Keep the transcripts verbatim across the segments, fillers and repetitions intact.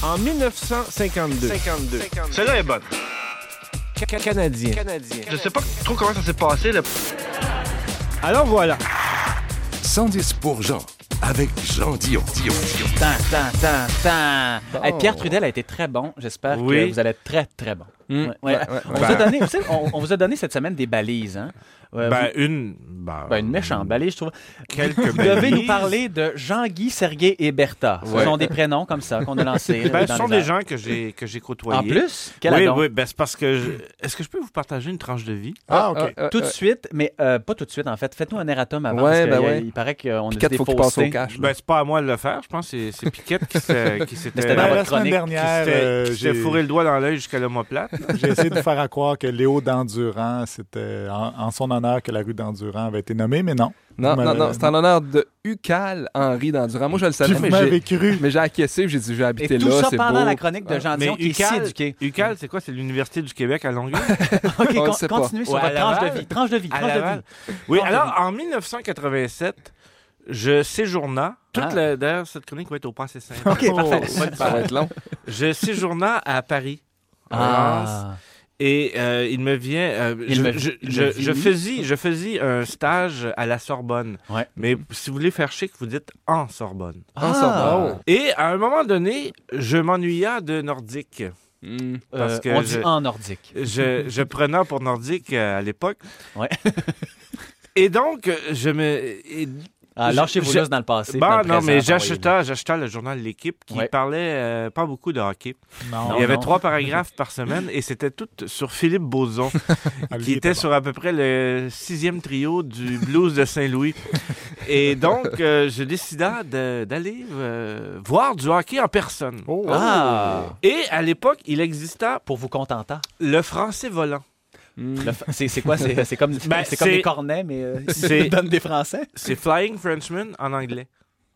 En dix-neuf cent cinquante-deux. cinquante-deux. Celle-là est bonne. Ca- Canadien. Canadien. Je sais pas trop comment ça s'est passé. Là. Alors voilà. cent dix pour Jean, avec Jean Dion. Dion, Dion. Tant, tant, tant, tant. Bon. Hey, Pierre Trudel a été très bon. J'espère Oui. que vous allez être très, très bon. Mm. Ouais, ouais. Ouais, ouais, On, ouais. vous a donné, vous savez, on, on vous a donné cette semaine des balises. Hein? Euh, Ben, vous- une... Ben, ben, une méchante balise, je trouve. Quelques Vous devez balises. nous parler de Jean-Guy, Sergueï et Bertha. Ce Ouais. sont des prénoms comme ça qu'on a lancés. Ben, euh, ce dans sont les des airs. gens que j'ai, que j'ai côtoyés. En plus, quel Oui, adon. oui, ben, c'est parce que... je- Est-ce que je peux vous partager une tranche de vie? Ah, OK. Tout de suite, mais euh, pas tout de suite, en fait. Faites-nous un erratum avant. Ouais, parce que ben il y a- ouais. il paraît qu'on a Piquette, des faut qu'il passe au faussetés. cash. là. Ben, c'est pas à moi de le faire. Je pense que c'est, c'est Piquette qui s'était, qui s'était, Mais c'était dans qui votre la semaine chronique, dernière, s'était- euh, qui s'était j'ai fourré le doigt dans l'œil jusqu'à l'omoplate. j'ai essayé de faire à croire que Léo d'Endurant, c'était en, en son honneur que la rue d'Endurant avait été nommée, mais non. Non, Vous non, m'avez- non, c'est en l'honneur de Ucal Henri d'Endurant. Moi, je le savais, Puis mais vous m'avez j'ai, cru. mais j'ai acquiescé, j'ai dit, je vais habiter Et tout là, ça c'est pendant beau. la chronique de Jean Mais Dion, qui est si UQAL, éduqué. UQAL, c'est quoi? C'est l'Université du Québec à Longueuil? OK, On le con- sait pas. continuez sur Ou à votre tranche de Laval? vie. Tranche de vie, À tranche de Laval. vie. Oui, Tranche de alors, vie. en dix-neuf cent quatre-vingt-sept, je séjourna... Toute Ah. la, d'ailleurs, cette chronique va être au passé simple. OK, parfait. Ça va être long. Je séjourna à Paris. en France. Ah. Et euh, il me vient... euh, Il je, me- je, il je, me je vit. faisais, je faisais un stage à la Sorbonne. Ouais. Mais si vous voulez faire chic, vous dites en Sorbonne. Ah, Ah. ça va. Et à un moment donné, je m'ennuyais de nordique. Hmm. Parce Euh, que on je- dit en nordique. Je, je prenais pour nordique euh, à l'époque. Ouais. Et donc, je me... et- Ah, je- lâchez-vous je- là dans le passé. Bon, dans le non, présent, mais envoyez-le. j'achetais, j'achetais le journal L'Équipe qui Ouais. parlait euh, pas beaucoup de hockey. Non. Non, Il y avait non. trois paragraphes par semaine et c'était tout sur Philippe Bauzon, Ah, lui, qui il était bon. sur à peu près le sixième trio du blues de Saint-Louis. Et donc, euh, je décida de- d'aller euh, voir du hockey en personne. Oh. Ah! Et à l'époque, il existait Pour vous contenter. le français volant. Hmm. Le fa- C'est c'est quoi? C'est c'est comme, Ben, c'est comme c'est- des cornets, mais euh, c'est- ils donnent des français. C'est Flying Frenchman en anglais.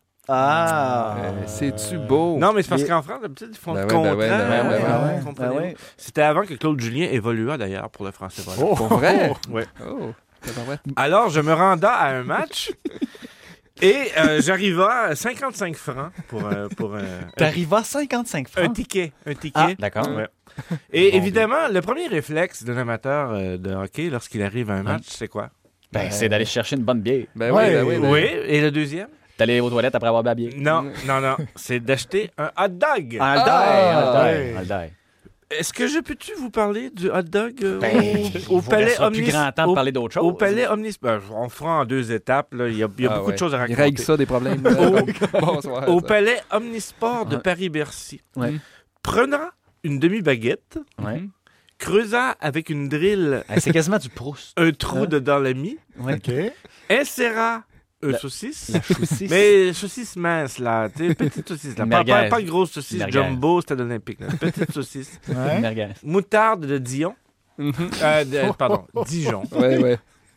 Ah! Euh, C'est-tu beau? Non, mais c'est parce Et- qu'en France, d'habitude, ils font Ben le ouais, ben contraire. ouais, ben ouais, ben ouais, hein, ben ouais. comprenez-vous? Ben ouais. C'était avant que Claude Julien évoluât d'ailleurs pour le français volant. Oh. Pour vrai? Ouais. Oh, tabarouette. Alors, je me rendais à un match et euh, j'arrivais à cinquante-cinq francs pour, euh, pour euh, un, T'arrives à cinquante-cinq un francs. ticket. Un ticket. Ah, d'accord. Ouais. Et évidemment, le premier réflexe d'un amateur euh, de hockey lorsqu'il arrive à un match, c'est quoi? Ben, c'est d'aller chercher une bonne bière. Ben Ouais. oui, ben oui. ben Oui, et le deuxième? D'aller aux toilettes après avoir bu la bière. Non, non, non. C'est d'acheter un hot dog. En le Ah, die, en le ouais. die, en le die. Est-ce que je peux-tu vous parler du hot dog euh, Ben, au, au il palais restera plus Omnis- grand temps de au- parler d'autre chose. Au palais Omnisport. On le fera en deux étapes. Là. Il y a, il y a Ah beaucoup ouais. de choses à Il règle raconter. ça des problèmes. Bonsoir. Au ça. palais Omnisport de Ouais. Paris-Bercy. Ouais. Prenant une demi-baguette, Ouais. creusant avec une drille Hey, c'est quasiment du Proust. un trou Hein? dedans l'ami, Ouais. OK. insérant un La- saucisse. La choussisse. Mais saucisse mince, là. Tu sais, petite saucisse, là. Pas, Merguez. pas, pas grosse saucisse Merguez. jumbo, c'était olympique. Là. Petite saucisse. Une Ouais. merguez. Moutarde de Dijon. Mhm. Euh, de- pardon, Dijon. Ouais, ouais.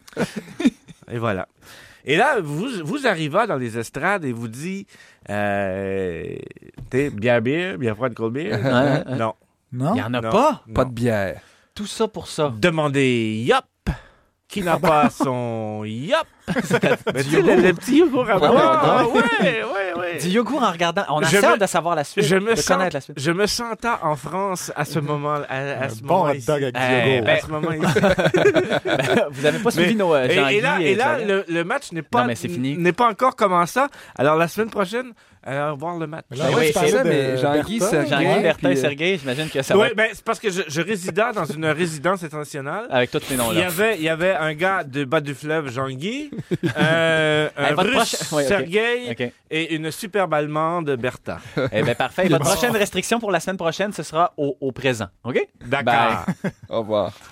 Et voilà. Et là, vous, vous arrivez dans les estrades et vous dites, euh, t'es bière, bière, bière froide, cold beer? Ouais, ouais. Non. Non? Il n'y en a Non. pas. Pas Non. de bière. Tout ça pour ça. Demandez Yop, qui n'a pas son Yop. Mais tu sais, le, le petit yogourt à Ouais, boire. ouais, Ouais, ouais, ouais. Du yogourt en regardant. On a Je hâte me- de savoir la suite. Je me, de sens, connaître la suite. je me sentais en France à ce moment, à, à Un ce bon moment hot ici. dog avec du Eh, yogourt. À ce moment ici. Vous n'avez pas suivi Mais- nos euh, Et, Jean-Guy et là, et là Claudette? le, le match n'est pas, Non, mais c'est fini. n'est pas encore commencé. Alors, la semaine prochaine, allons voir le match. Mais là, Ben ouais, oui, tu parlais c'est ça, de mais Jean-Guy, Bertha. c'est- Jean-Guy, Ouais, Bertin, puis, euh, Sergueï, j'imagine que ça va Oui, être ben, c'est parce que je, je résidais dans une résidence internationale. avec tous ces Il y, noms-là. avait, il y avait un gars de bas du fleuve, Jean-Guy, euh, un Hey, votre russe, prochain- ouais, ok. Sergueï, OK. et une superbe allemande, Bertha. Eh bien, parfait. Votre prochaine restriction pour la semaine prochaine, ce sera au, au présent. OK? D'accord. Au revoir.